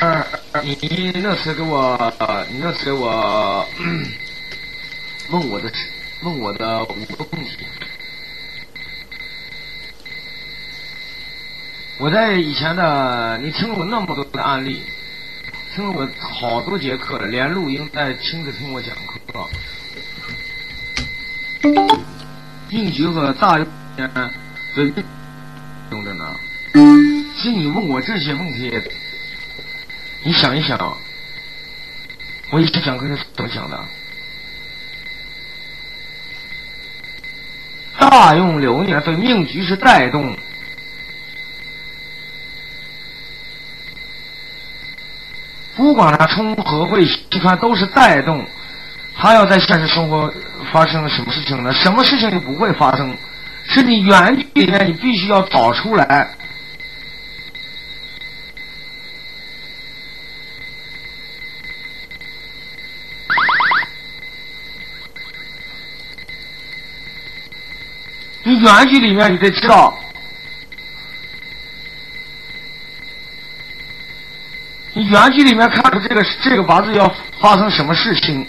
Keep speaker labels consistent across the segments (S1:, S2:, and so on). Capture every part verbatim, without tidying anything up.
S1: 你那次给我，你那次给我、嗯、问我的问我的五个问题，我在以前的你听了我那么多的案例，听了我好多节课了，连录音带亲自听我讲课。命局和大用对用的呢？其实你问我这些问题，你想一想，我以前讲课是怎么讲的？大用流年对命局是带动，不管它冲合会西穿都是带动。它要在现实生活发生什么事情呢？什么事情也不会发生，是你原局里面你必须要找出来。你原局里面你得知道，你原局里面看出这个这个八字要发生什么事情。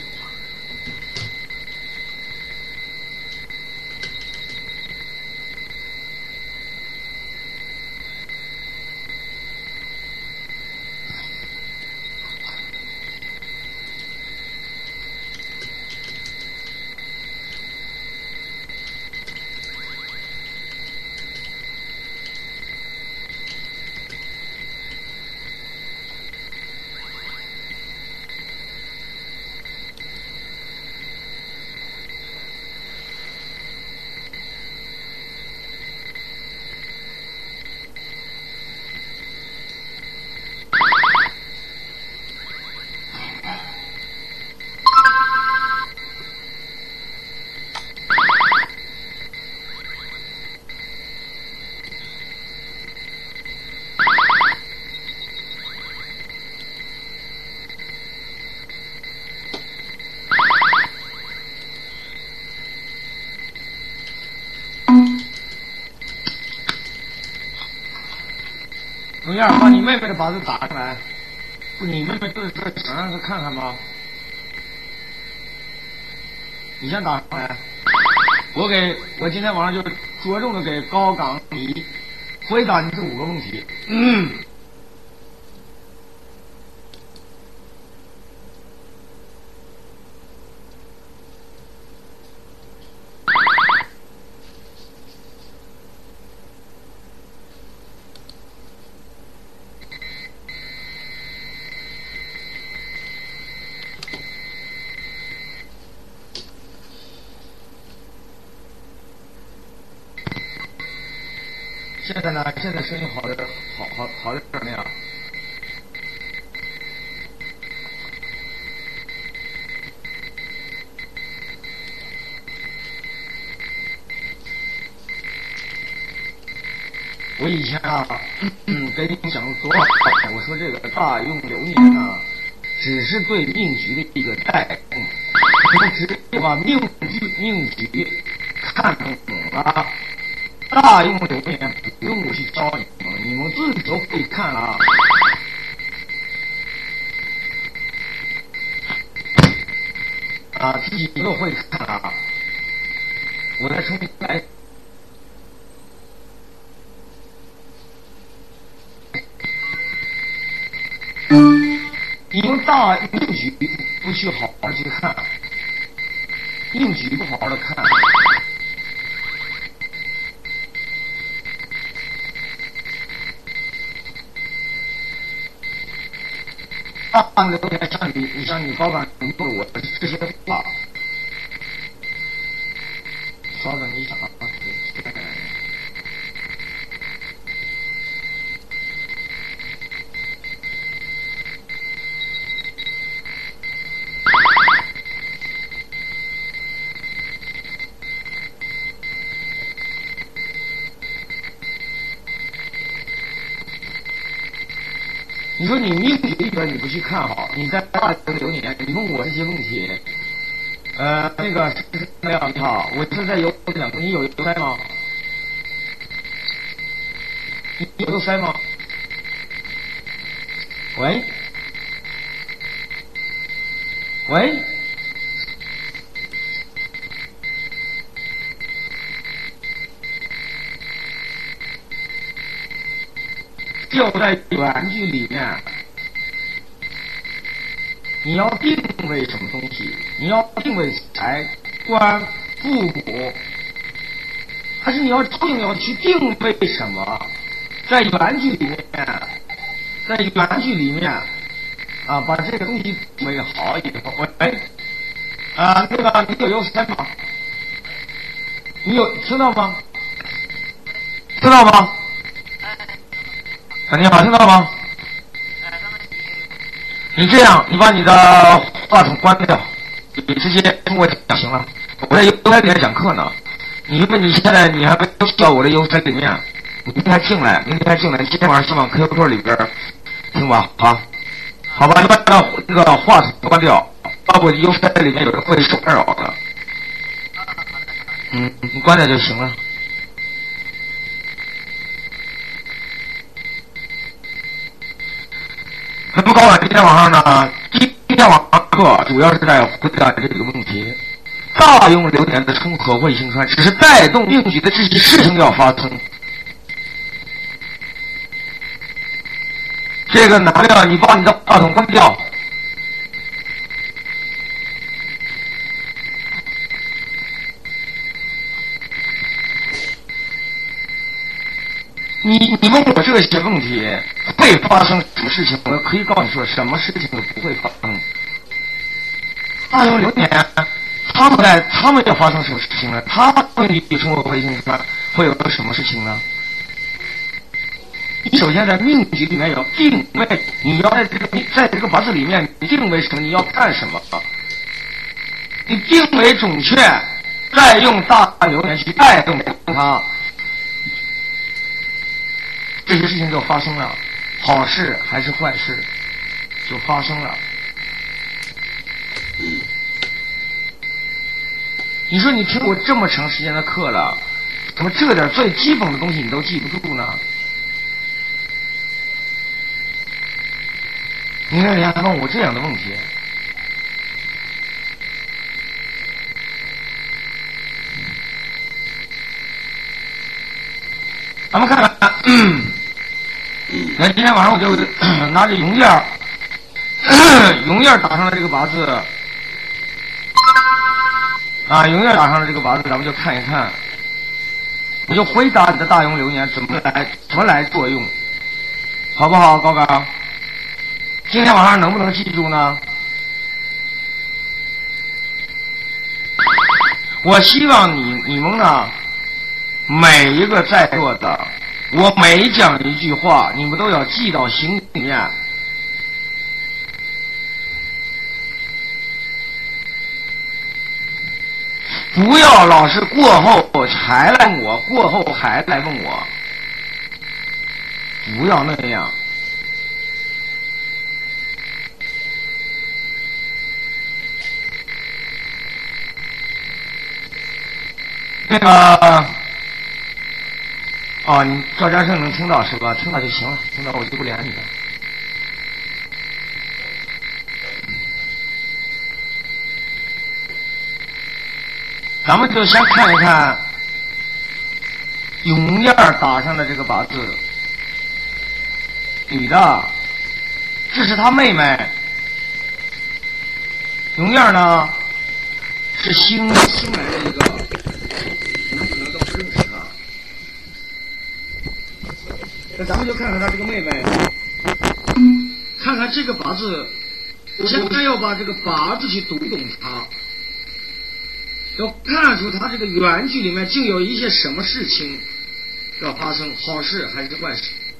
S1: 龙燕，把你妹妹的八字打上来。不，你妹妹就是这，想让她看看吗？你先打上来。我给我今天晚上就着重的给高岗你回答你这五个问题。嗯。现在呢？现在声音好点，好好好点没有？我以前啊，嗯，跟你讲多少？我说这个大用流年啊，只是对命局的一个带动，你们直接把命局命局看懂了。大用流年不用我去教你们，你们自己都会看啊。啊，自己都会看啊。我再重新来。你们大命局不去好好去看，命局不好好的看。大流年像你，你像你高岗你问我这些话，稍等一下啊。你说你命局里边你不去看好，你在大流年，你问我这些问题，呃，那个没有你好，我是在邮两个，你有邮塞吗？你有邮塞吗？喂， 喂，就在原句里面，你要定位什么东西？你要定位财、官、父母，还是你要究竟要去定位什么？在原句里面，在原句里面啊，把这个东西定位好以后，喂，啊，那个你有优先吗？你有听到吗？听到吗？啊，你好，听到吗？你这样，你把你的话筒关掉，你直接跟我讲行了。我在优台里面讲课呢，你因为你现在你还没有到我的优台里面，你明天进来，明天进来，今天晚上先往 Q Q 里边听吧，好，好吧，你把那个话筒关掉，要不优台里面有人会受干扰的。嗯，你关掉就行了。那么高晚今天晚上呢？今天晚上课主要是在回答这个问题：大用流年的冲合卫星川，只是带动命局的这些事情要发生。这个男的，你把你的话筒关掉。你你问我这些问题会发生什么事情？我可以告诉你说，什么事情都不会发生。大用流年，他们在他们要发生什么事情呢？他们与生活卫星川会有什么事情呢？你首先在命局里面要定位，你要在这个在这个八字里面，你定位什么？你要干什么？你定位准确，再用大流年去带动它。这些事情就发生了，好事还是坏事就发生了。你说你听过这么长时间的课了，怎么这点最基本的东西你都记不住呢？你看人家问我这样的问题，咱们看看，嗯，那今天晚上我就拿着용焰용焰打上了这个八字，啊，용焰打上了这个八字，咱们就看一看，我就回答你的大用流年怎么来怎么来作用，好不好，高高？今天晚上能不能记住呢？我希望你你们呢，每一个在座的，我每讲一句话，你们都要记到心里面。不要老是过后还来问我，过后还来问我，不要那样。那个，哦，你赵家胜能听到是吧？听到就行了，听到我就不连你了。咱们就先看一看永燕打上的这个八字，女的，这是她妹妹。永燕呢是新新来的一个。那咱们就看看他这个妹妹，看看这个八字，我现在要把这个八字去读懂它，要看出他这个原句里面竟有一些什么事情要发生，好事还是坏事。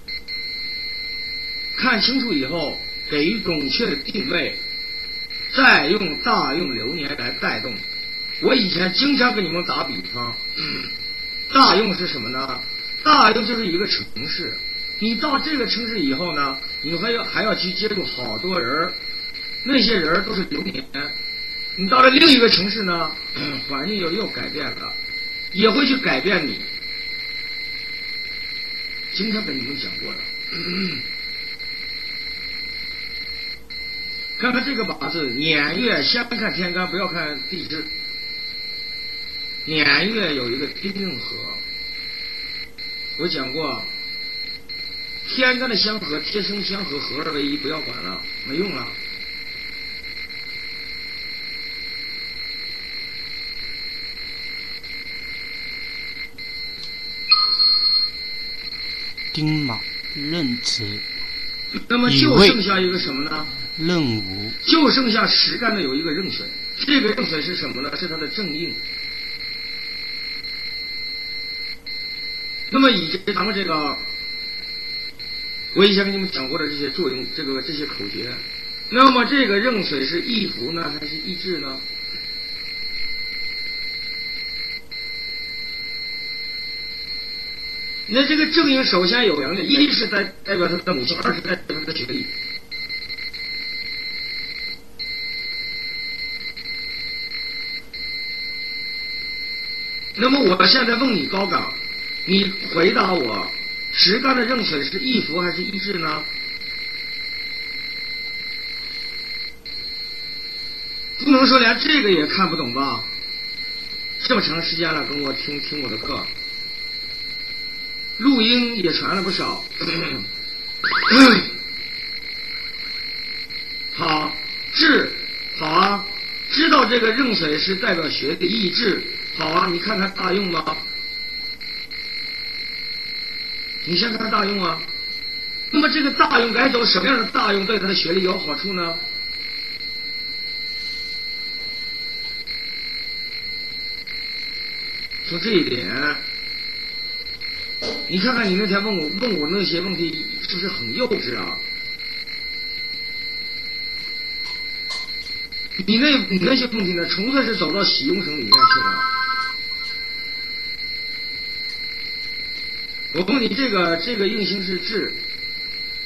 S1: 看清楚以后，给予准确的定位，再用大用流年来带动。我以前经常给你们打比方，嗯、大用是什么呢？大用就是一个城市，你到这个城市以后呢，你还要还要去接触好多人，那些人都是流年。你到了另一个城市呢，环境又又改变了，也会去改变你。经常跟你们讲过了， 看看这个八字，年月先看天干，不要看地支。年月有一个丁合，我讲过，天干的相合，贴生相合，合二为一，不要管了，没用了。
S2: 丁卯壬子，
S1: 那么就剩下一个什么呢？
S2: 壬午，
S1: 就剩下实干的有一个壬水，这个壬水是什么呢？是它的正印。那么以前咱们这个，我以前跟你们讲过的这些作用，这个这些口诀，那么这个壬水是易服呢，还是易志呢？那这个正印首先有两点，一是代代表他的母亲，二是代表他的学历。那么我现在问你高岗，你回答我，实干的壬水是易服还是易志呢？不能说连这个也看不懂吧？这么长时间了，跟我听听我的课。录音也传了不少，好，志，好啊，知道这个壬水是代表学的意志，好啊，你看看大用吧，你先看大用啊。那么这个大用该走什么样的大用对他的学历有好处呢？就这一点。你看看你那天问我问我那些问题是不是很幼稚啊？你那你那些问题呢，纯粹是走到喜用生里面去了。我问你，这个这个印星是志，